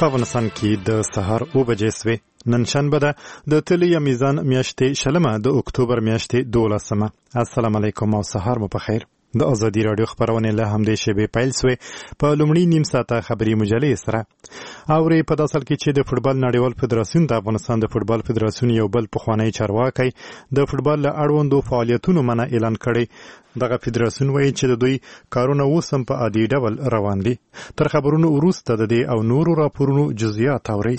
په افغانستان کې د سهار 9 بجې سوې. نن شنبه ده د تلې میزان میاشتې شلمه د اکتوبر میاشتې 12مه. السلام علیکم او سهار مو په خیر. د ازادي رادیو خبرونه له همدې شیبې پیل سوې. په لومړی نیم ساعته خبري مجلې سره اوري په داسل کې چې د فوتبال نړیوال فدراسیون د افغانستان د فوتبال فدراسیون یو بل پخوانی چارواکي د فوتبال له اړوندو فعالیتونو منع اعلان کړي. دغه فدراسیون وایي چې د دوی کارونه اوس هم په عادي ډول روان دي. تر خبرونو وروسته د دې او نورو راپورونو جزئیات اوري.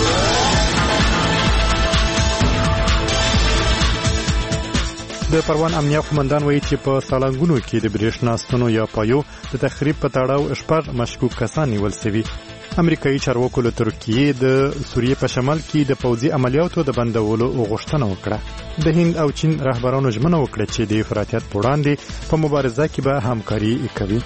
د پروان امنیه قومندان وایي چې په سالنګونو کې د برېښنا ستنو یا پایو د تخریب په تړاو شپږ مشکوک کسان نیول شوي. امریکایي چارواکو له ترکیې د سوریې په شمال کې د پوځي عملیاتو د بندولو غوښتنه وکړه. د هند او چین رهبرانو ژمنه وکړه چې د افراطیت په وړاندې په مبارزه کې به همکاري کوي.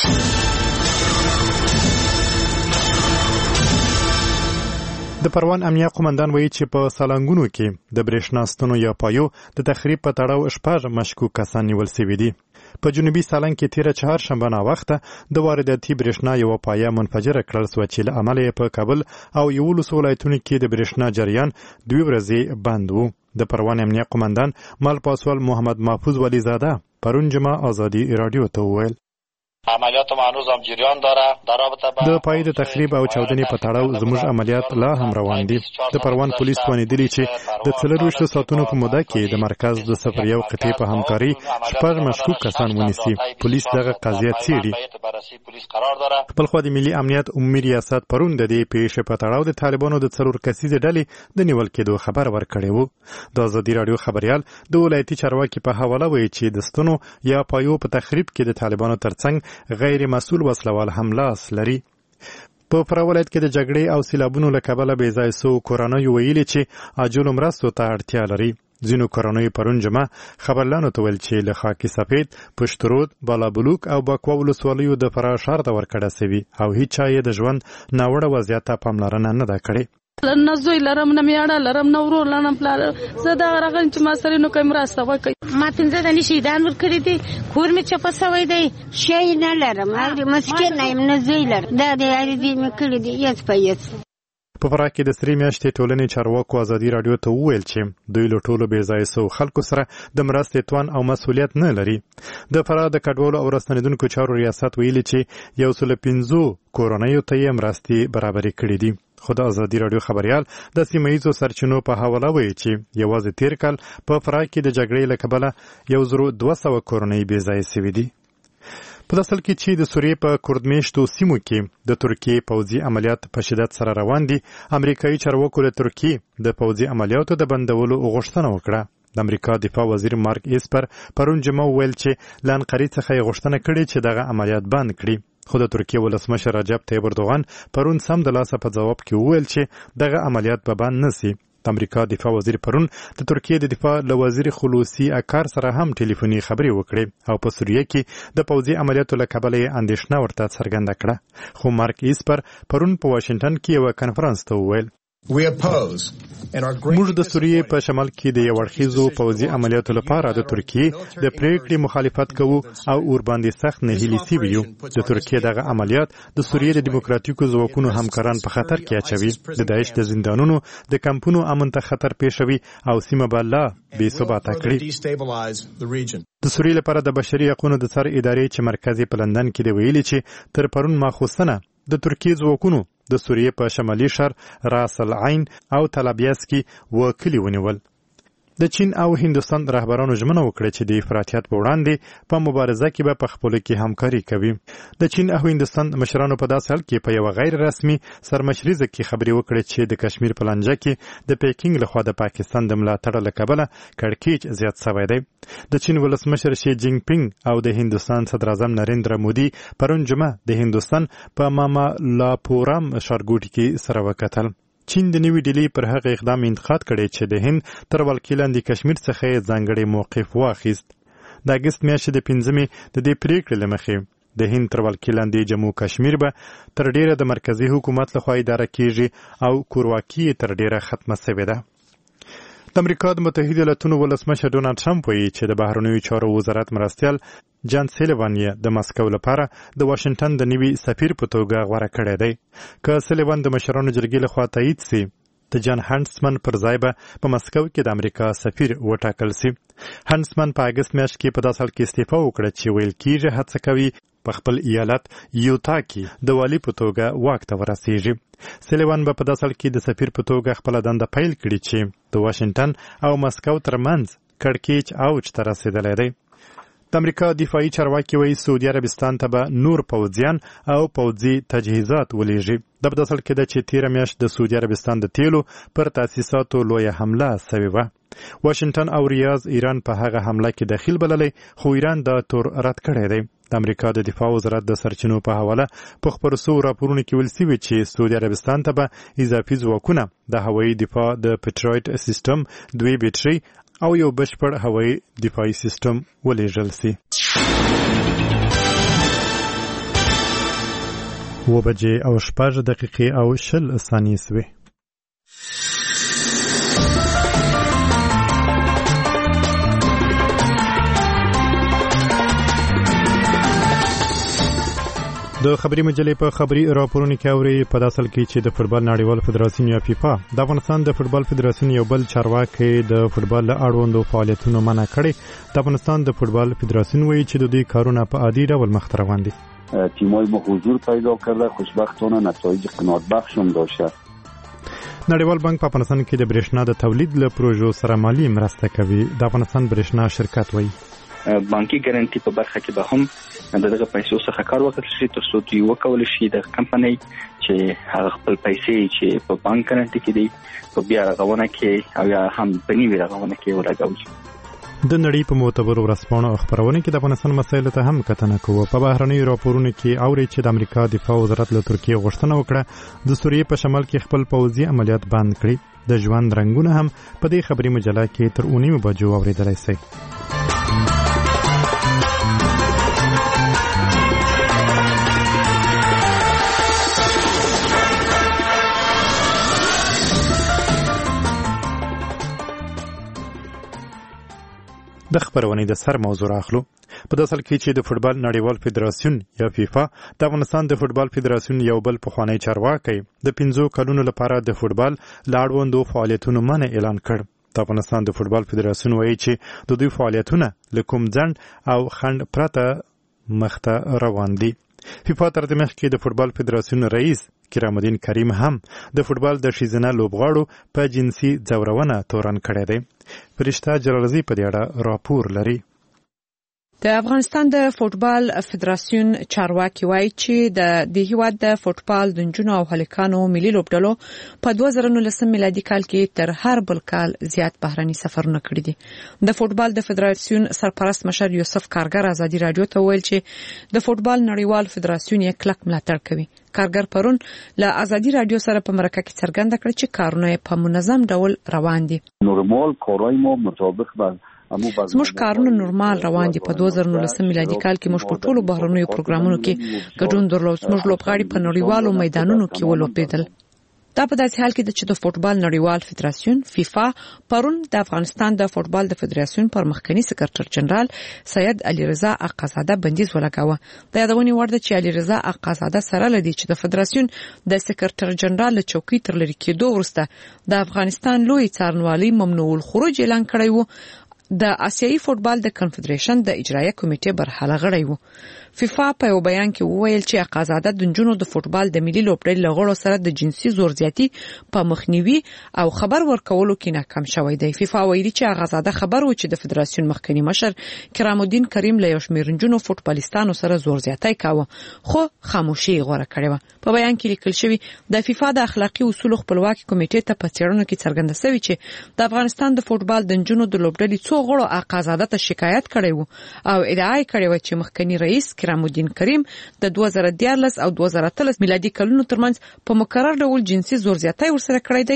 د پروان امنیه قومندان وایي چې په سالنګونو کې د برېښنا ستنو یا پایو د تخریب په تړاو شپږ مشکوک کسان نیول شوي دي. په جنوبي سالنګ کې تیره چهارشنبه ناوخته د وارداتي برېښنا یوه پایه منفجره کړل شوه چې له امله یې په کابل او 11 ولایتونو کې د برېښنا جریان 2 ورځې بند و. د پروان امنیه قومندان مال پاسوال محمد محفوظ ولیزاده پرون جمعه ازادي رادیو ته وویل عملیات ما هنوز هم جریان داره در رابطه با د پای د تخریب او چاودنې په تړاو زموږ عملیات لا هم روان دي. د پروان پولیس توانیدلی چې د 24 ساعتونو په موده کې د مرکز د 01 قطعې په همکاري شپږ مشکوک کسان ونیسي. پولیس دغه قضیه څېړي. خپل خوا د ملي امنیت عمومي ریاست پرون د دې پیښې په تړاو د طالبانو د 4 کسیزې ډلې د نیول کېدو خبر ورکړی و. د ازادي رادیو خبريال د ولایتي چارواکي په حواله وایي چې د ستنو یا پایو په تخریب کې د طالبانو ترڅنګ غیر مسؤل وسلوال هم لاس لري. په فراه ولایت کې د جګړې او سیلابونو له کبله بې ځای سوو کورنیو ویلي چې عاجلو مرستو ته اړتیا لري. ځینو کورنیو پرون جمعه خبرلانو ته ویل چې له خاکي سفید، پشترود، بالابلوک او بکوا ولسوالیو د فراه ښار ته ورکړه سوي او هیڅ چا یې د ژوند ناوړه وضعیت ته پاملرنه نه ده کړې. نه زوی لرم نه میاړه لرم نه ورور لرم پلار زه دا راغلم چې ما سره نو کوم راسته وکړي. ما 15 دني شهیدان ورکړي دي. کور می چپه سوی دی. شي نه لرم او مسکین نه زوی لرم. دا د اړ دې می کړی دی یس پېس. په فراه کې د سری میاشتې ټولنې چارواکو ازادي رادیو ته وویل چې دوی له ټولو بې ځایه سوو خلکو سره د مرستې توان او مسؤلیت نه لري. د فراه د کډوالو او راستنېدونکو چارو ریاست ویلي چې 115 کورنیو ته یې مرستې برابرې کړې دي. خو د ازادي رادیو خبريال د سیمه‌ییزو سرچینو په حواله وایي چې یوازې تیر کال په فراه کې د جګړې له کبله 1200 کورنۍ بې ځایه سوي دي. په داسل کې چې د سوریې په کردمیشتو سیمو کې د ترکیې پوځي عملیات په شدت سره روان دي، امریکایي چارواکو له ترکیې د پوځي عملیاتو د بندولو غوښتنه وکړه. د امریکا دفاع وزیر مارک ایسپر پرون جمعه ویل چې له انقرې څخه یې غوښتنه کړې چې دغه عملیات بند کړي. خو د ترکیې ولسمشر رجب طیب اردوغان پرون سم د لاسه په جواب کې وویل چې دغه عملیات به بند نشي. د امریکا دفاع وزیر پرون د ترکیې د دفاع له وزیر خلوصي اکار سره هم ټلیفوني خبرې وکړې او په سوریه کې د پوځي عملیاتو له کبله یې اندېښنه ورته څرګنده کړه. خو مارک ایسپر پرون په واشنګټن کې یو کانفرنس ته وویل موږ د سوریې په شمال کې د یو اړخیزو پوځي عملیاتو لپاره د ترکیې د پریکړې مخالفت کوو او ورباندې سخت نهیلي سوي یو. د ترکیې دغه عملیات د سوریې د دیموکراتیکو ځواکونو همکاران په خطر کې اچوي. د داعش د زندانونو د کمپونو امن ته خطر پیښوي او سیمه به لا بې ثباته کړي. د سوریې لپاره د بشري حقوقو د سر ادارې چې مرکز په لندن کې دی ویلي چې تر پرون ماخوستنه د ترکیې ځواکونو د سوریې په شمالي شهر راس العین او طلابیاس کې وکلي ونیول. د چین او هندوستان رهبرانو ژمنه وکړه چې د افراطیت په وړاندې په مبارزه کې به په خپلو کې همکاري کوي. د چین او هندوستان مشرانو په داسې حال کې په یو غیر رسمي سرمشریزه کې خبرې وکړې چې د کشمیر په لانجه کې د پیکینګ لخوا د پاکستان د ملاتړ له کبله کړکېچ زیات شوی دی. د چین ولسمشر شي جینګ پینګ او د هندوستان صدر اعظم نریندرا مودي پرون جمعه د هندوستان په مامالاپورام ښارګوټي کې سره وکتل. چین د نوې ډیلي پر هغه اقدام انتقاد کړی چې د هند تر ولکې لاندې کشمیر څخه یې ځانګړی موقف واخیست. د اګست میاشتې د 5مې د دې پریکړې له مخې د هند تر ولکې لاندې جموں کشمیر به تر ډیره د مرکزی حکومت لخوا اداره کیږي او کورواکي تر ډیره ختمه شوې ده. د امریکا د متحده ایالاتونو ولسمشر ډونالد ټرمپ وایي چې د بهرنیو چارو وزارت مرستیال جان سلیوان یې د مسکو لپاره د واشنگټن د نوي سفیر په توګه غوره کړی دی. که سلیوان د مشرانو جرګې لخوا تایید سي، د جان هانسمن پر ځای به په مسکو کې د امریکا سفیر وټاکل سي. هانسمن په اګست میاشت کې په داسې حال کې استعفا وکړه چې ویل کېږي هڅه کوي په خپل ایالت یوتا کې د والي په توګه واک ته ورسیږي. سلیوان به په داسې حال کې د سفیر په توګه خپله دنده پیل کړي چې د واشنگټن او مسکو ترمنځ کړکېچ اوج ته رسېدلی دی. د امریکا دفاعي چارواکي وایي سعودي عربستان ته به نور پوځیان او پوځي تجهیزات ولېږي. دا په داسې حال کې ده چې تېره میاشت د سعودي عربستان د تیلو پر تاسیساتو لویه حمله سوې وه. واشنگټن او ریاض ایران په هغه حمله کې دخیل بللی، خو ایران دا تور رد کړی دی. د امریکا د دفاع وزارت د سرچینو په حواله په خپرو سوو راپورونو کې ویل سوي چې سعودي عربستان ته به اضافي ځواکونه، د هوایي دفاع د پیټرایټ سیسټم 2 بیټرۍ او یو بشپړ هوایي دفاعي سیسټم ولېږل سي. 7:06 سوې. د خبري مجلې په خبري راپورونو کې اوري په داسل کې چې د فوټبال نړیوال فدراسیون یا فیفا د افغانستان د فوټبال فدراسیون یو بل چارواکي د فوټبال له اړوندو فعالیتونو منع کړي. د افغانستان د فوټبال فدراسیون وایي چې د دوی کارونه په عادي ډول مخ ته روان دي. تیم‌های ما حضور پیدا کرده، خوشبختانه نتایج قناعت بخش هم داشته. نړیوال بانک په افغانستان کې د برېښنا د تولید له پروژو سره مالي مرسته کوي. د افغانستان برېښنا شرکت وایي بانکي ګارانټي په برخه کې به هم دغه پیسو څخه کار وکړل شي تر څو دوی وکولای شي د کمپنۍ چې هغه خپل پیسې چې په بانک ګارانټي کې دي په بیا رغونه کې او یا هم په نیمه رغونه کې ولګول شي. د نړۍ په معتبرو ورځپاڼو او خبرونو کې د افغانستان مسایلو ته هم کتنه کوو. په بهرنیو راپورونو کې اوري چې د امریکا دفاع وزارت له ترکیې غوښتنه وکړه د سوریې په شمال کې خپل پوځي عملیات بند کړي. د ژوند رنګونه هم په دې خبري مجله کې تر 9 بجو اوریدلای شي. د خبرونې د سر موضوع اخلو. په داسل کې چې د فوټبال نړیوال فدراسیون یا فیفا د افغانستان د فوټبال فدراسیون یو بل پخوانی چارواکي د 5 کلونو لپاره د فوټبال لاړوندو فعالیتونو منع اعلان کړ. د افغانستان د فوټبال فدراسیون وایي چې د دوی فعالیتونه له کوم ځنډ او خنډ پرته مخته روان دي. فیفا تر دې مخکې د فوټبال فدراسیون رئیس کرام الدین کریم هم د فوټبال د ښځینه لوبغاړو په جنسي ځورونه تورن کړی دی. فرشته جلالزی په دې اړه راپور لري. د افغانستان د فوټبال فدراسیون چارواکي وایي چې د هیواد د فوټبال د نجونو او هلکانو ملي لوبډلو په 2019 میلادي کال کې تر هر بل کال زیات بهرني سفرونه کړي دي. د فوټبال د فدراسیون سرپرست مشر یوسف کارګر ازادي رادیو ته ویل چې د فوټبال نړیوال فدراسیون یې کلک ملاتړ کوي. کارګر پرون له ازادي رادیو سره په مرکه کې څرګنده کړ چې کارونه په منظم ډول روان دي. نورمال کارای ما مطابق زموږ کارونه نورمال روان دي. په 2019 میلادي کال کې موږ په ټولو بهرنیو پروګرامونو کې ګډون درلود. موږ لوبغاړي په نړیوالو میدانونو کې ولوبېدل. دا په داسې حال کې چې د فوټبال نړیوال فدراسیون فیفا پرون د افغانستان د فوټبال د فدراسیون پر مخکنی سکرټر جنرال سید علي رضا اقازاده بندیز ولګاوه. د یادونې وړ ده چې علي رضا اقازاده سره لدی چې د فدراسیون د سکرټر جنرال له چوکۍ تر لري کېدو وروسته د افغانستان لوی څارنوالي ممنوع الخروج اعلان کړی و. د آسیایي فوټبال د کنفدریشن د اجرایه کمیټې برخه غړی و. فیفا په یو بیان کې وویل چې اقازاده د نجونو د فوټبال د ملي لوبډلې له غړو سره د جنسي زورزیاتي په مخنیوي او خبر ورکولو کې ناکام شوی دی. فیفا ویلي چې اقازاده خبر و چې د فدراسیون مخکنی مشر کرام الدین کریم له یو شمېر نجونو فوټبالیستانو سره زورزیاتي کاوه، خو خاموشي غوره کړې و. په بیان کې لیکل شوی د فیفا د اخلاقی اصولو خپلواکي کمیټې ته په څېړنه کې څرګنده شوی چې د افغانستان د فوټبال د نجونو د لوبډلې څو غړو اقازاده ته شکایت کړی و او ادعا کړې و چې مخکنی رئیس کرام الدین کریم د 2014 او 2013 میلادي کلونو ترمنځ په مکرر ډول جنسي زورزیاتي ورسره کړی دی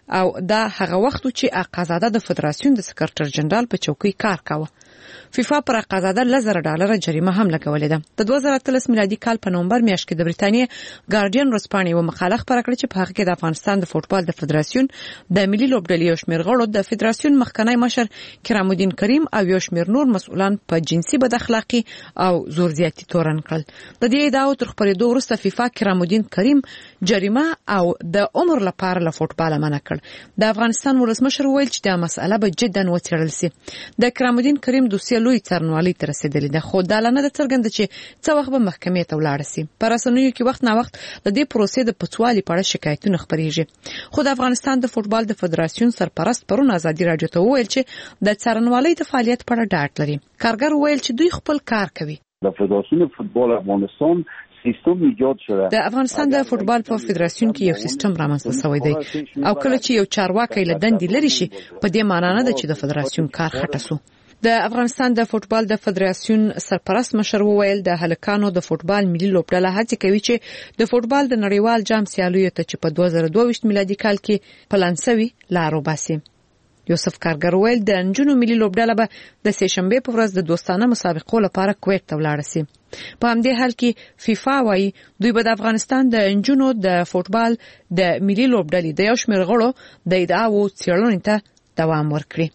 او دا هغه وخت چې آقازاده د فدراسیون د سکرټر جنرال په چوکۍ کار کاوه. فیفا پر آقازاده $1,000 جریمه هم لګولې ده. د 2013 میلادي کال په نومبر میاشت کې د بریتانیا ګارډین ورځپاڼې یو مقاله خپره کړه چې په هغه کې د افغانستان د فوټبال د فدراسیون د ملي لوبډلې یو شمېر غړو د فدراسیون مخکنی مشر کرام الدین کریم او یو شمېر نور مسؤلان په جنسي بد اخلاقی او زور زیاتی تورن کړل. د دې ادعاو تر خپرېدو وروسته فیفا کرام الدین کریم جریمه او د عمر لپاره له فوټبال منع کړ. د افغانستان ولسمشر ویل چې دا مسأله به جدا وڅېړل شي. د کرام الدین کریم دوسیه لوی څارنوالۍ ته رسیدلې ده، خو دا نه ده څرګنده چې څه وخت به محکمې ته ولاړ شي. په رسنیو کې وخت نا وخت د دې پروسې د پڅوالي په اړه شکایتونه خپرېږي. خو د افغانستان د فوټبال د فدراسیون سرپرست پرون ازادي راډیو ته وویل چې د څارنوالۍ د فعالیت په اړه ډاډ لري. کارګر ویل چې دوی خپل کار کوي. د فدراسیون فوتبال افغانستان سیستم ایجاد شده. د افغانستان د فوټبال په فدراسیون کې یو سیستم رامنځته شوی دی او کله چې یو چارواکي له دندې لري شي په دې معنی نه ده چې د فدراسیون کار خټه سو. د افغانستان د فوټبال د فدراسیون سرپرست مشر وویل د هلکانو د فوټبال ملي لوبډله هڅه کوي چې د فوټبال د نړیوال جام سیالیو ته چې په 2022 میلادي کال کې پلانسوي لارو باسي. یوسف کارګر ویل د انجونو ملي لوبډله به د سهشنبه په ورځ د دوستانه مسابقو لپاره کویت ته ولاړ شي. په همدې حال کې فیفا وايي دوی به د افغانستان د انجونو د فوټبال د ملي لوبډلې د یو شمېر غړو د ادعاو څېړنې ته دوام ورکړي.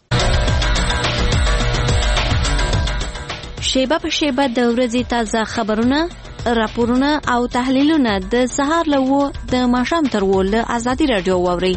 شیبه په شیبه د ورځې تازه خبرونه، راپورونه او تحلیلونه د سهار له 9 د ماښام تر 10 له ازادي راډیو واورئ.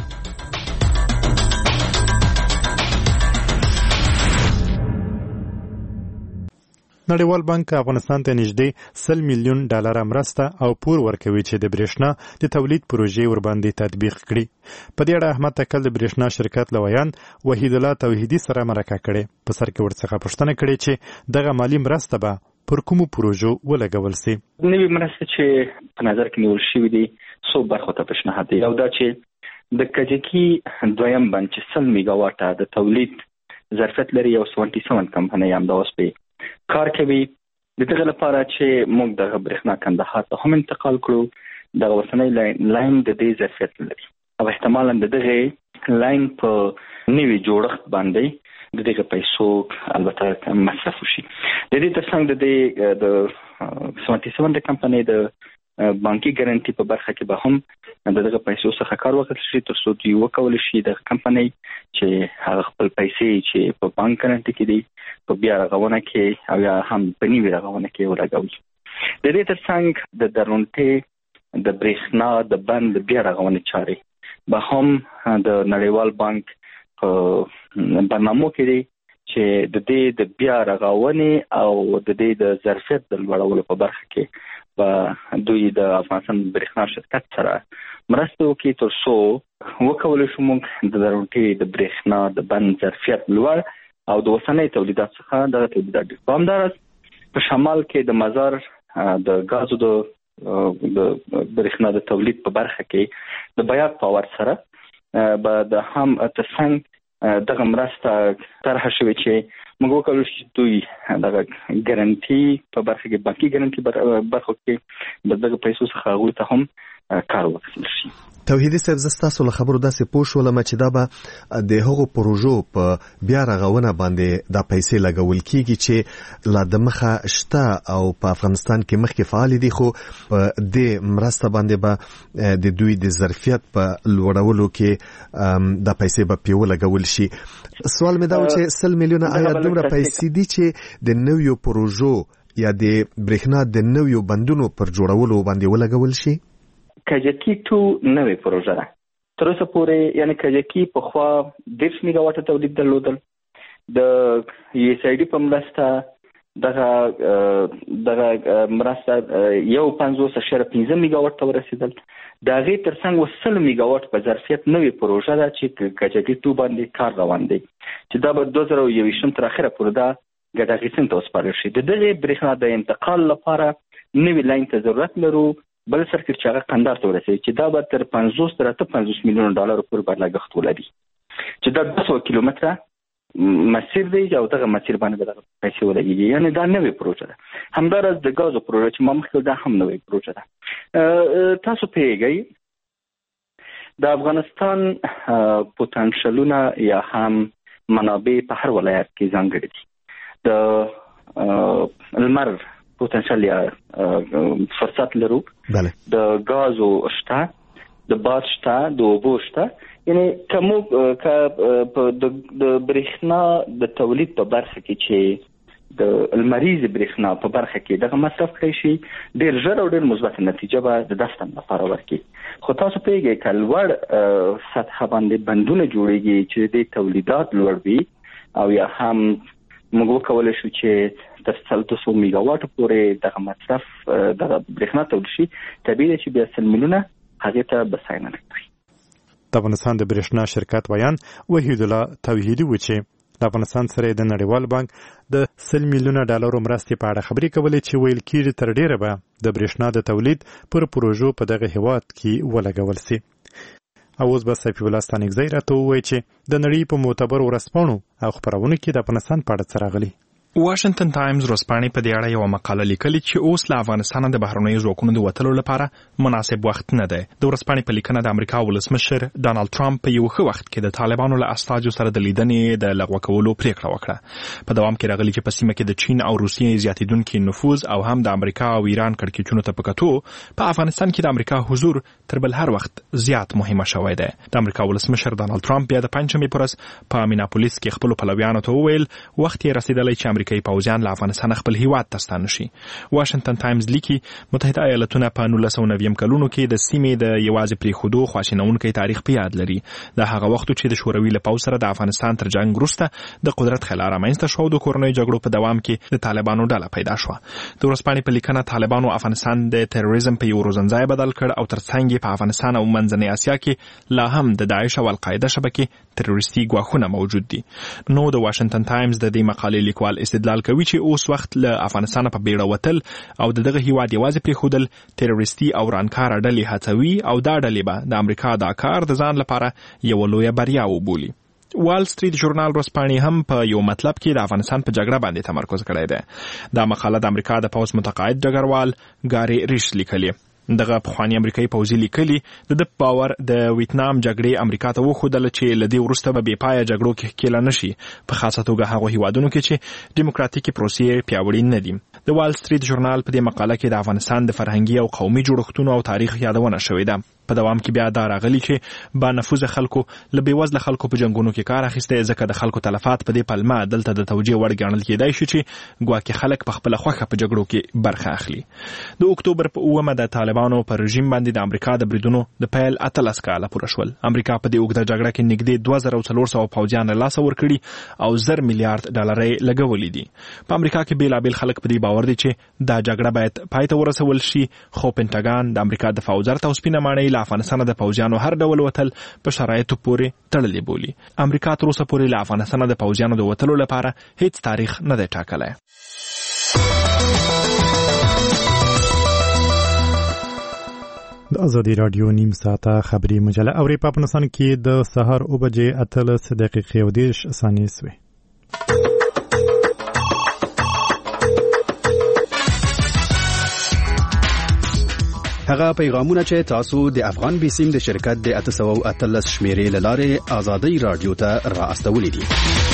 نړیوال بانک افغانستان ته نږدې $100 میلیون مرسته او پور ورکوي چې د برېښنا د تولید پروژې ورباندې تطبیق کړي. په دې اړه احمد تکل د برېښنا شرکت لویان وحید الله توحیدی سره مرکه کړې. په سر کې ورڅخه پوښتنه کړې چې دغه مالی مرسته به پر کومو پروژو ولګول شي. نوې مرسته چې په نظر کې نیول شوې دي څو برخو ته پیشنهاد دي. یو دا چې د کجکي دویم بند چې 100 میگا واټه د تولید ظرفیت لري، یو 77 کمپنۍ هم د اوس په کار کوي. د دغه لپاره چې موږ د برېښنا کندهار ته هم انتقال کړو، د اوسنۍ لاین د دې ظرفیت لري او احتمالاً د دغه لاین په نوي جوړښت باندې د دغه پیسو البته مصرف شي. د دې ترڅنګ د دې د 77 کمپنۍ د بانکي ګارانټي په برخه کې به هم دغه پیسو څخه کار وکړل شي تر څو دوی وکول شي د کمپنۍ چې هغه خپل پیسې چې په بانک ګارانټي کې دي په بیا رغونه کې او یا هم په نیوي رغونه کې ولګوي. د دې ترڅنګ د درونټې د برېښنا د بند بیا رغونه چاري به هم د نړیوال بانک په برنامو کې دي چې د دې د بیا رغونه او د دې د ظرفیت د لوړولو په برخه کې په دوی د افغانستان برېښنا شرکت سره مرسته وکړي تر څو وکولای شو موږ د درونټې د برېښنا د بند ظرفیت لوړ او د اوسنۍ تولیدات څخه د تولیدات دوامدار په شمال کې د مزار د غازو د برېښنا د تولید په برخه کې د بیات پاور سره به د هم ترڅنګ دغه مرسته طرح شوې چې موږ وکولای شو دوی دغه ګارانټي په برخه کې بانکي ګارانټي برخه کې دغه پیسو څخه هغوی ته هم کار وکړل شي. توحیدی صاحب زستاسو له خبرو داسې پوه شولم چې دا به د هغو پروژو په بیا رغونه باندې دا پیسې لګول کیږي چې لا د مخه شته او په افغانستان کې مخکې فعال دي، خو په دې مرسته باندې به د دوی د ظرفیت په لوړولو کې دا پیسې به پیو لګول شي. سوال مې دا و چې 100 میلیونه آیا دومره پیسې دي چې د نویو پروژو یا د برېښنا د نویو بندونو پر جوړولو باندې ولګول شي؟ کجکی 2 نوې پروژه ده. تر اوسه پورې یعنی کجکی په خوا 10 میگا واټه تولید درلودل. د USAID په مرسته دغه مرسته یو 50.5 میگا واټ ته ورسېدل. د هغې ترڅنګ 100 میگا واټ په ظرفیت نوې پروژه ده چې کجکی 2 باندې کار روان دی چې دا به 2021 تر اخره پورې دا ګټه اخیستنې ته وسپارل شي. د دغې برېښنا د انتقال لپاره نوې لاین ته ضرورت لرو، بل سرکټ چې هغه قندهار ته ورسېږي چې دا به تر 50 تر 58 میلیون ډالر پورې به لګښت ولري چې دا 200 کیلومتره مسیر دی او دغه مسیر باندې به دغه پیسې ولګېږي. یعنې دا نوې پروژه ده. همداراز د ګازو پروژه چې ما مخکې دا هم نوې پروژه ده. تاسو پوهېږئ د افغانستان پوتنشلونه یا هم منابع په هر ولایت کې ځانګړي دي. د لمر پوتنشل یا فرصت لرو، د غازو شته، د باد شته، د اوبو شته. یعنی کوم د برېښنا د تولید په برخه کې چې د المریض برېښنا په برخه کې دغه مصرف کړی شي، ډېر ژر او ډېر مثبت نتیجه به د دفتر لپاره ورکړي. خو تاسو پیږئ که لوړ سطح باندې بندونه جوړیږي چې د تولیدات لوړ وي او یا هم موږ وکولای شو چې تر 200 میگاواټ پورې دغه مصرف د برېښنا تولید شي، طبیعي دی چې بیا 100 میلیونه هغې ته بساینه کوي. د افغانستان د برېښنا شرکت ویان وحید الله توحیدي و چې د افغانستان سره د نړیوال بانک د 100 میلیونه ډالرو مرستې په اړه خبرې کولې چې ویل کېږي تر ډیره به د برېښنا د تولید پر پروژو په دغه هیواد کې ولګول سي. اوس به صفي الله ستانکزی راته ووایي چې د نړۍ په معتبرو ورځپاڼو او خپرونو کې د افغانستان په اړه څه راغلي. واشنگټن ټایمز ورځپاڼې په دې اړه یو مقاله لیکلې چې اوس له افغانستان د بهرنیو ځواکونو د وتلو لپاره مناسب وخت نه دی. د ورځپاڼې په لیکنه د امریکا ولسمشر ډانلډ ټرمپ په یو ښه وخت کې د طالبانو له استازو سره د لیدنې د لغوه کولو پریکړه وکړه. په دوام کې راغلي چې په سیمه کې د چین او روسیې زیاتېدونکي نفوذ او هم د امریکا او ایران کړکېچونو ته په کتو په افغانستان کې د امریکا حضور تر بل هر وخت زیات مهمه شوی دی. د امریکا ولسمشر ډانلډ ټرمپ بیا د پنځمې په ورځ په میناپولیس کې خپلو پلویانو ته وویل وخت یې رسېدلی چې امریکایي پوځیان له افغانستان خپل هیواد ته ستانه شي. واشنگټن ټایمز لیکي متحده ایالتونه په 1990 کلونو کې د سیمې د یوازې پریښودو خواشینونکی تاریخ په یاد لري. د هغه وخت چې د شوروي له پوځ سره د افغانستان تر جنگ وروسته د قدرت خلا رامنځته شو، د کورنۍ جګړو په دوام کې د طالبانو ډله پیدا شوه. د ورځپاڼې په لیکنه طالبانو افغانستان د تروریزم په یو روزنځای بدل کړ او ترڅنګ په افغانستان او منځنۍ اسیا کې لا هم د داعش او القاعده شبکې تروریستي ګواښونه موجود دي. نو د واشنگټن ټایمز د دې مقالې لیکوال استدلال کوي چې اوس وخت له افغانستان په بیړه وتل او دغه هیواد یوازې پرېښودل تروریستي او ورانکاره ډلې هڅوي او دا ډلې به د امریکا دا کار د ځان لپاره یوه لویه بریا وبولي. وال سټریټ ژورنال ورځپاڼې هم په یو مطلب کې د افغانستان په جګړه باندې تمرکز کړی دی. دا مقاله د امریکا د پوځ متقاعد ډګروال ګاري ریش لیکلې. دغه پخوانی امریکایي پوځي لیکلي د باور د ویتنام جګړې امریکا ته وښودل چې له دې وروسته به بېپایه جګړو کې ښکېله نه شي، په خاصه توګه هغو هیوادونو کې چې ډیموکراتیکي پروسې پیاوړي نه دي. د وال سټریټ ژورنال په دې مقاله کې د افغانستان د فرهنګي او قومي جوړښتونو او تاریخ یادونه شوې ده. په دوام کې بیا دا راغلي چې با نفوذ خلکو له بېوزله خلکو په جنګونو کې کار اخیستی، ځکه د خلکو تلفات په دې پلمه دلته د توجیه وړ ګڼل کېدای شي چې ګواکې خلک په خپله خوښه په جګړو کې برخه اخلي. د اکتوبر په 9 د طالبانو پر رژیم باندې د امریکا د بریدونو د پیل 18 کاله پوره شول. امریکا په دې اوږده جګړه کې نږدې 2400 پوځیان له لاسه ورکړي او 1,000 میلیارډ ډالر یې لګولي دي. په امریکا کې بېلابېل خلک په دې باور دي چې دا جګړه باید پای ته ورسول شي، خو پینټاګان د امریکا دفاع وزارت او سپینه ماڼۍ له افغانستانه د پوځیانو هر ډول وتل په شرایطو پورې تړلې بولي. امریکا تر اوسه پورې له افغانستانه د پوځیانو د وتلو لپاره هیڅ تاریخ نه دی ټاکلی. د ازادي راډیو نیم ساعته خبري مجله اوري په افغانستان کې د سهار 8:13 او 10 ثانیې سوې. هغه پیغامونه چې تاسو د افغان بیسیم د شرکت د 813 شمیرې له لارې ازادي راډیو ته را استولې دي.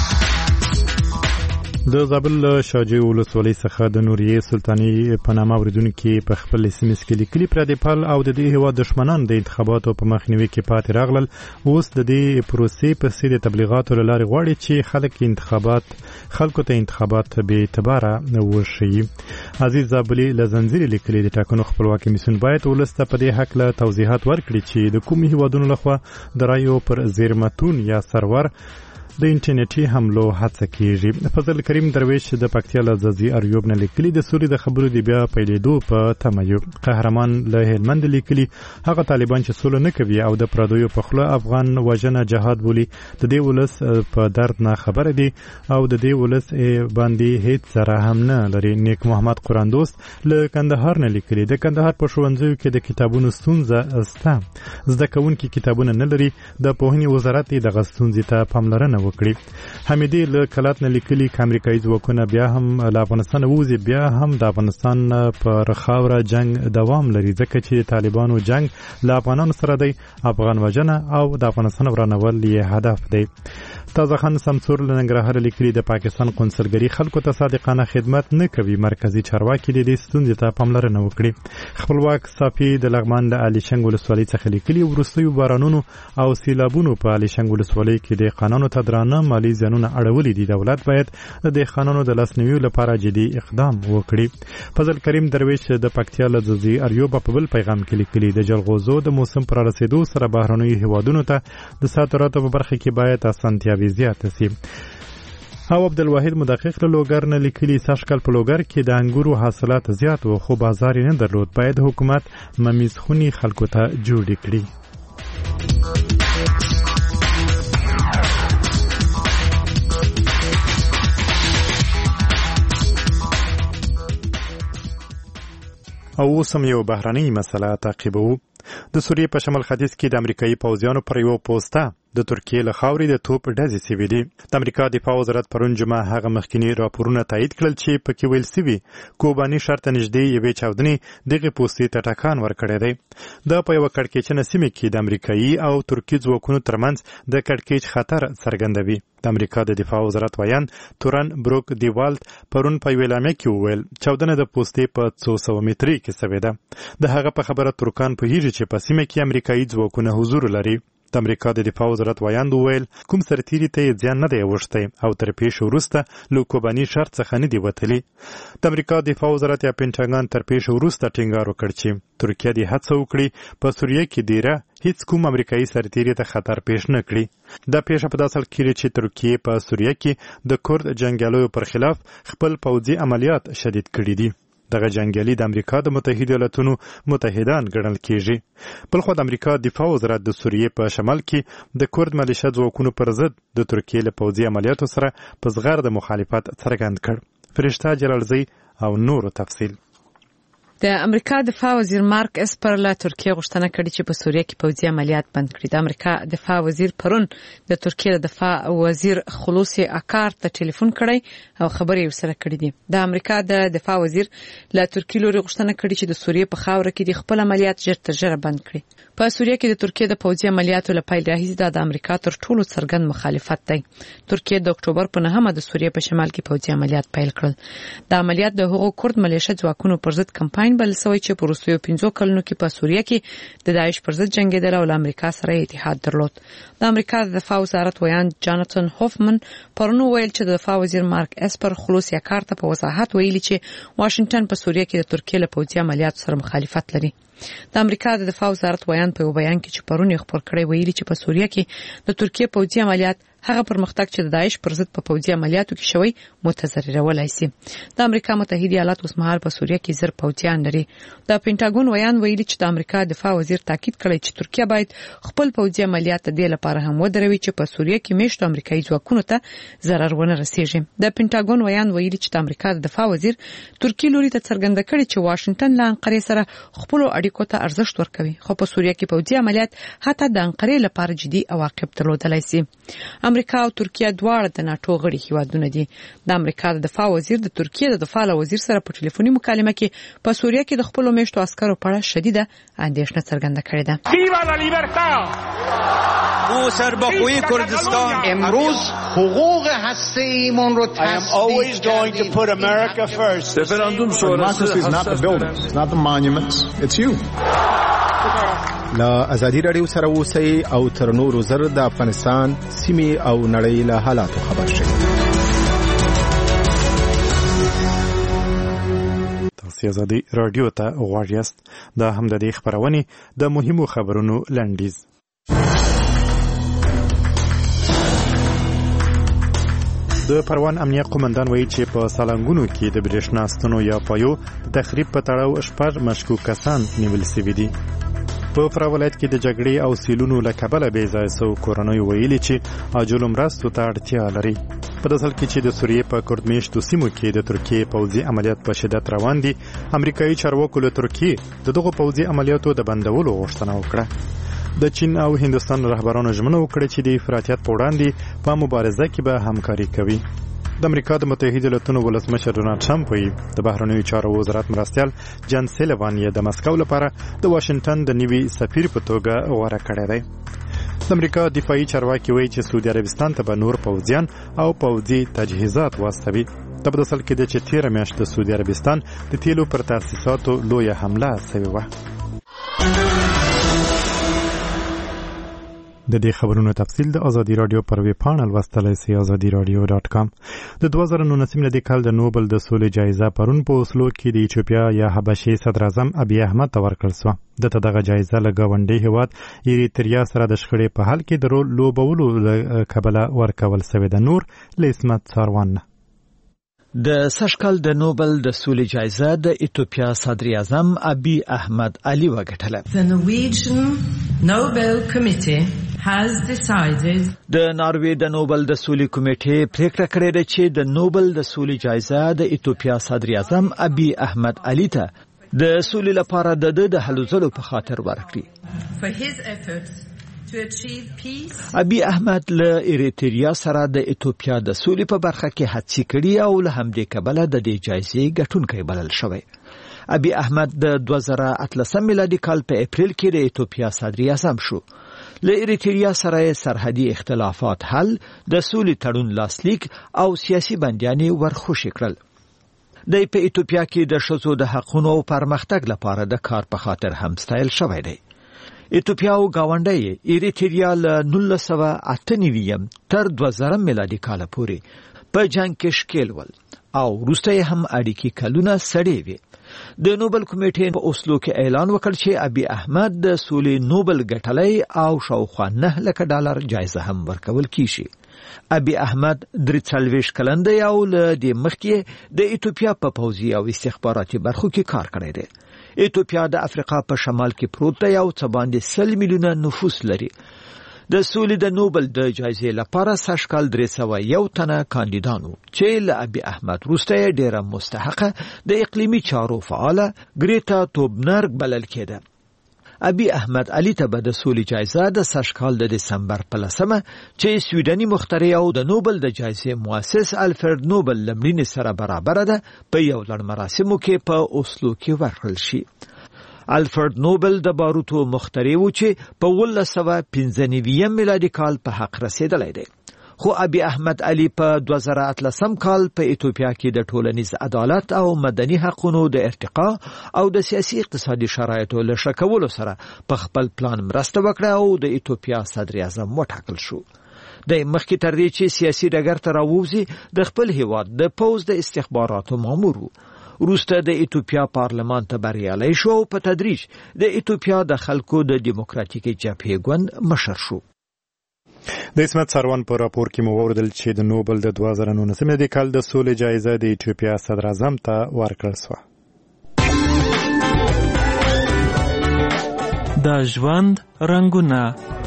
د زابل شاجوی ولسوالۍ څخه د نوریې سلطاني په نامه اوریدونکي په خپل SMS کې لیکلي پردیپال او د دې هیواد دشمنان د انتخاباتو په مخنیوي کې پاتې راغلل. اوس د دې پروسې په سیر تبلیغاتو له لارې غواړي چې خلکو ته انتخابات به اعتباره وشي. عزیز زابلی لزنځيري لیکلي د ټاکنو خپلواکي میسون باید ولسته په دې حق له توضیحات ورکړي چې د کومې هیوادونو لخوا د رایو پر زیرمتون یا سرور د انټرنیټي حملو هڅه کیږي. فضل کریم درویش د پکتیا له ځاځي اریوب نه لیکلي د سولې د خبرو دی بیا پیلېدو په تمایو. قهرمان له هلمند لیکلي هغه طالبان چې سولې نه کوي او د پردیو په خله افغان وژنه جهاد بولي د دې ولس په درد نه خبره دي او د دې ولس باندې هیڅ سره هم نه لري. نیک محمد قرآن دوست له کندهار نه لیکلي د کندهار په ښوونځیو کې د کتابونو ستونزه شته، زده کوونکي کتابونه نه لري، د پوهنې وزارت د غستونځي ته پاملرنه وکړي. حمیدي له کلات نه لیکلي چې امریکایي ځواکونه بیا هم له افغانستان ووځي، بیا هم د افغانستان پر خاوره جنگ دوام لري، ځکه چې طالبانو جنگ له افغانانو سره دی، افغان وژنه او د افغانستان ورانول یې هدف دی. تازه خان سمسور له ننګرهار لیکلي د پاکستان قونسلګري خلکو ته صادقانه خدمت نه کوي، مرکزی چارواکي د دې ستونزې ته پاملرنه وکړي. خپلواک صافي د لغمان د علي شنګ ولسوالۍ څخه لیکلي وروستیو بارانونو او سیلابونو په علي شنګ ولسوالۍ کې د قانونو ته درانه مالی زیانونه اړولي دي. دولت باید د قانونو د لاسنیوي لپاره جدي اقدام وکړي. فضل کریم درویش د پکتیا له ځزی اریوب په بل پیغام کې لیکلي د جلغوزو د موسم پر رسیدو سره بهرنیو هیوادونو ته د صادراتو په برخه کې باید اسانتیاوي زیاته سي. او عبدالواحد مدقق له لوګر نه لیکلي سږکال په لوګر کې د انګورو حاصلات زیات و خو بازار یې نه درلود، باید حکومت ممیز خونې خلکو ته جوړې کړي. او اوس هم یو بهرنۍ مسله تعقیبوو. د سوریې په شمال ختیځ کې د امریکایي پوځیانو پر یو پوسټه د ترکیې له خاورې د توپ ډزې سوي دي. د امریکا دفاع وزارت پرون جمعه هغه مخکینی راپورونه تایید کړل چې پکې ویل سوي کوباني ښار ته نږدې یوې چاودنې دغې پوستې ته ټکان ورکړی دی. دا په یوه کړکېچنه سیمه کې د امریکایي او ترکي ځواکونو ترمنځ د کړکېچ خطر څرګندوي. د امریکا د دفاع وزارت ویان تورن بروک دیوالد پرون په یوه اعلامیه کې وویل چاودنه د پوستې په 200 متري کې سوې ده. د هغه په خبره ترکان پوهیږي چې په سیمه کې امریکایي ځواکونه حضور لري. د امریکا د دفاع وزارت ویاند وویل کوم سرتیري ته یې زیان نه دی اوښتی او تر پیښې وروسته له کوباني ښار څخه نه دي وتلي. د امریکا دفاع وزارت یا پینټاګان تر پیښې وروسته ټینګار وکړ چې ترکیه دې هڅه وکړي په سوریه کې دیره هیڅ کوم امریکایي سرتیري ته خطر پیښ نه کړي. دا پیښه په داسې حال کې چې ترکیه په سوریه کې د کورد جنګیالیو پر خلاف خپل پوځي عملیات شدید کړي دي. دغه جنګیالي د امریکا د متحده ایالاتونو متحدان ګڼل کیږي. بلخو د امریکا دفاع وزارت د سوریې په شمال کې د کورد ملیشه ځواکونو پر ضد د ترکیې له پوځي عملیاتو سره په زغرده مخالفت څرګند کړ. فرشته جلالزی او نورو تفصیل. د امریکا دفاع وزیر مارک اسپر له ترکیه غوښتنه کړې چې په سوریه کې پوځي عملیات بند کړي. د امریکا دفاع وزیر پرون د ترکیه د دفاع وزیر خلوصي اکار ته ټلیفون کړی او خبرې ورسره کړې دي. د امریکا د دفاع وزیر له ترکیه لوري غوښتنه کړې چې د سوریې په خاوره کې د خپل عملیات ژر تر ژره بند کړي. په سوریه کې د ترکیه د پوځي عملیاتو له پیل راهیسې د امریکا تر ټولو څرګند مخالفت دی. ترکیه د اکتوبر په 9 د سوریې په شمال کې پوځي عملیات پیل کړل. د عملیات د هغو کورد ملیشه ځواکونو پر ضد کمپاین بل سوی چې په وروستیو 15 کلونو کې په سوریه کې د داعش پر ضد جنگیدل او له امریکا سره اتحاد درلود. د امریکا د دفاع وزارت ویان جاناتن هوفمن پرون ویل چې د دفاع وزیر مارک اسپر خلوصي اکار ته په وضاحت ویلي چې واشنگټن په سوریه کې د ترکیه له پوځي عملیاتو سره مخالفت لري. د امریکا د دفاع وزارت ویان په بیان کې چې پرون یې خبر کړی ویلي چې په سوریه کې د ترکیه پوځي عملیات هغه پرمختګ چې د داعش پر ضد په پوځي عملیاتو کې شوی متضررولای شي. د امریکا متحده ایالات اوس مهال په سوریه کې زر پوځیان لري. د پینټاګون ویان ویلي چې د امریکا دفاع وزیر تاکید کړی چې ترکیه باید خپل پوځي عملیات د دې لپاره هم ودروي چې په سوریه کې میشتو امریکایي ځواکونو ته ضرر ونه رسیږي. د پینټاګون ویان ویلي چې د امریکا د دفاع وزیر ترکیه لوري ته څرګنده کړی چې واشنگټن له انقرې سره خپل اړیکو ته ارزښت ورکوي، خو په سوریه کې پوځي عملیات حتی د انقرې لپاره جدي عواقب درلودلای شي. امریکا او ترکیه دواړه د ناتو غړي هیوادونه دي. د امریکا د دفاع وزیر د ترکیه د دفاع وزیر سره په ټلیفوني مکالمه کې په سوریه کې د خپل میشتو عسکرو په اړه شدیده اندېښنه څرګنده کړې ده. ما سرباخوی کردستان امروز حقوق هسته‌ایمون رو تثبیت کردیم. Referendum sonrası is not the buildings, it's not the monuments, it's you. لا ازادي رادیو سره اوسئ او تر نورو زر د افغانستان سیمې او نړۍ له حالاتو خبر شئ. تاسو ازادي رادیو ته غواړئ یاست. دا هم د دې خبرونه د مهمو خبرونو لنډیز. د پروان امنیه قومندان وایي چې په سالنګونو کې د برېښنا ستنو یا پایو تخریب په تړاو شپږ مشکوک کسان نیول شوي دي. په فراه ولایت کې د جګړې او سیلونو له کبله بې ځایه شوو کورنیو ویلي چې عاجلو مرستو ته اړتیا لري. په داسې حال کې چې د سوریې په کردمیشتو سیمو کې د ترکیې پوځي عملیات په شدت روان دي، امریکایي چارواکو له ترکیې د دغو پوځي عملیاتو د بندولو غوښتنه وکړه. د چین او هندستان رهبرانو ژمنه وکړه چې د افراطیت په وړاندې په مبارزه کې به همکاري کوي. د امریکا د متحده ایالاتونو ولسمشر ډونالد ټرمپ وایي د بهرنیو چارو وزارت مرستیال جان سیلوان یې د مسکو لپاره د واشنگټن د نوي سفیر په توګه غوره کړی دی. د امریکا دفاعي چارواکي وایي چې سعودي عربستان ته به نور پوځیان او پوځي تجهیزات واستوي. د بدسل کې د چې تیره میاشت د سعودي عربستان د تیلو پر تاسیساتو لویه حمله شوې وه. د دې خبرونو تفصیل د ازادي رادیو پر ویب پاڼه لوستلی سئ azadiradio.com. د 2019 میلادي کال د نوبل د سولې جایزه پرون په اوسلو کې د ایتوپیا یا حبشې صدر اعظم ابي احمد ته ورکړل شوه. دته دغه جایزه له ګاونډي هیواد ایریتریا سره د شخړې په حل کې د رول لوبولو له کبله ورکول شوې ده. نور له اسمت ساروان. د سږکال د نوبل د سولې جایزه د ایتوپیا صدر اعظم ابي احمد علي وګټله. The Norwegian Nobel Committee has decided د ناروې د نوبل د سولې کمیټې پریکړه کړې ده چې د نوبل د سولې جایزه د ایتوپیا صدر اعظم ابي احمد علي ته د سولې لپاره د هلو ځلو په خاطر ورکړي. For his efforts to achieve peace. ابي احمد له ایریتریا سره د ایتوپیا د سولې په برخه کې هڅې کړې او له همدې کبله د دې جایزې ګټونکی بلل شوی. ابي احمد د 2013 میلادي کال په اپریل کې د ایتوپیا صدر اعظم شو. له ایریتریا سره سرحدي اختلافات حل، د سولې تړون لاسلیک او سیاسي بندیانې ورخوشي کړل. د په ایتوپیا کې د ښځو د حقونو او پرمختګ لپاره د کار په خاطر هم ستایل شوی دی. ایتوپیا او گاونډي ایریتریا له 1998 تر 2000 میلادي کال پورې په جنگ کې ښکېل ول او وروسته هم اړیکې کلونه سړې وي. د نوبل کمیټې په اوسلو کې اعلان وکړ چې ابي احمد د سولې نوبل ګټلې او شاوخوا $9,000,000 جایزه هم ورکول کیږي. ابي احمد 43 کلن دی او له دې مخکې د ایتوپیا په پوځي او استخباراتي برخو کې کار کړی دی. ایتوپیا د افریقا په شمال کې پروت دی او څه باندې 100 میلیونه نفوس لري. د سولې د نوبل د جایزې لپاره سږکال 301 تنه کاندیدانو چې له ابي احمد وروسته ډیره مستحقه د اقلیمي چارو فعاله ګریتا توبنرګ بلل کېده. ابي احمد علي ته به د سولې جایزه د سږکال د دسمبر په 10 چې سویډني مخترع او د نوبل د جایزې مؤسس الفرد نوبل لمړینې سره برابر ده په یو لړ مراسمو کې په اوسلو کې ورکړل شي. الفرد نوبل د باروتو مخترع و چې په 1995 میلادي کال په حق رسیدلی دی. خو ابي احمد علي په 2013 کال په ایتوپیا کې د ټولنیز عدالت او مدني حقوقو د ارتقا او د سیاسي اقتصادي شرایطو له ښه کولو سره په خپل پلان مرسته وکړه او د ایتوپیا صدر اعظم وټاکل شو. د مخکې تر دې چې سیاسي ډګر ته راووځي د خپل هیواد د پوځ د استخباراتو مامور و. وروسته د ایتوپیا پارلمان ته بریالی شو او په تدریج د ایتوپیا د خلکو د دیموکراتیکي جبهې ګوند مشر شو. د اسمت ساروان په راپور کې مو وویل چې د نوبل د 2019 میلادي کال د سولې جایزه د ایتوپیا صدر اعظم ته ورکړل شوه. د ژوند رنگونه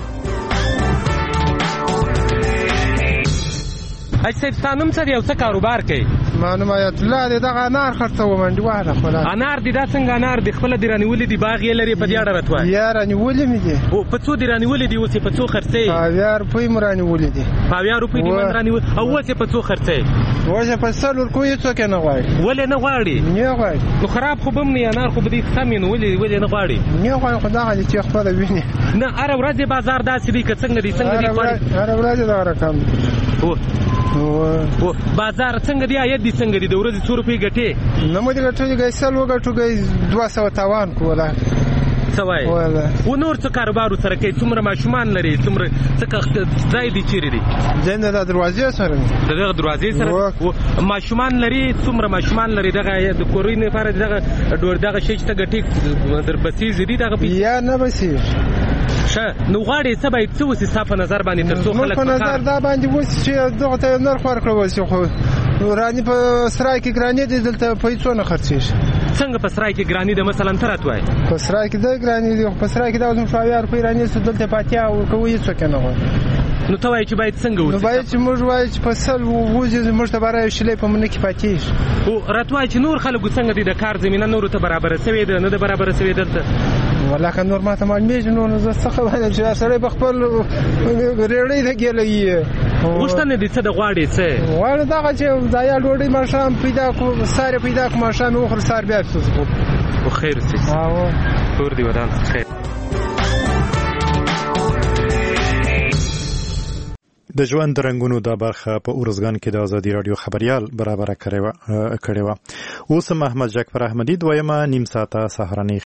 اجسب ستانم څه دی او څه کاروبار کوي؟ معلومه آیت الله دې دغه انار خرڅو منډي واله خلا انار دې دا څنګه انار دې خپل دې رانیولې دې باغ یې لري په دې اړه راتوي یا رانیولې مې دي او په څو دې رانیولې دي اوس په څو خرڅې 50 روپۍ مې رانیولې دي 50 روپۍ دې مې رانیولې او اوس په څو خرڅې اوس په سلور کوی څو کې نه غواړي ولې نه غواړي نه غواړي نو خراب خو بم نه انار خو به دې سم نه ولې نه غواړي نه غواړي خدای دې چې خپل ویني نه اره ورځ بازار داسې دی که څنګه دې غواړي اره ورځ دا رقم او بازار څنګه دی عاید دي څنګه دي د ورځې 100 روپۍ ګټې نه مو دې ګټلې ګیسل وګټو ګي 200 تاوان کوله سوای و نور څه کاروبار سره کوي څومره ماشومان لري څومره څه ځای دي چیرې دي جن د دروازې سره دغه دروازې سره ماشومان لري څومره ماشومان لري دغه د کورې نه لپاره دغه شي چې ګټي در بسې زیدي دغه یا نه بسې شه نو غاړي څه باید څه وسی صاف نظر باندې تر څو خلک په نظر دا باندې وسی چې دغه ته نرخ ورکړل وسی خو ورانی په سرای کې ګرانی دي دلته پیسو نه خرڅیږي څنګه په سرای کې ګرانی د مثلا ترات وای په سرای کې د ګرانی دي په سرای کې د 1000 روپۍ رانی څه دلته پاتیا او کوي څه کنه نو ته وای چې باید څنګه وسی نو باید چې موږ وای چې په سل ووځي موږ ته برای شلې په منه کې پاتیش او راتوای چې نور خلک څنګه دي د کار زمينه نور ته برابر سوي ده نه د برابر سوي دلته ولکه نور ماته معلومیږي نو زه څه خبره چې سړی په خپل ریړۍ لګېلی غوښتنې دې څه د غواړې څه غواړم دغه چې دا یا ډوډۍ ماښام پیدا کړو سارې پیدا کړو ماښام یې وخورو سهار بیا افسوس وکړو خو خیر سي کور دې ودان خیر. د ژوند رنګونو دا برخه په اورزګان کې د ازادي رادیو خبريال برابر کړې و. اوس محمد جعفر احمدي دویمه نیم ساعته سهارنۍ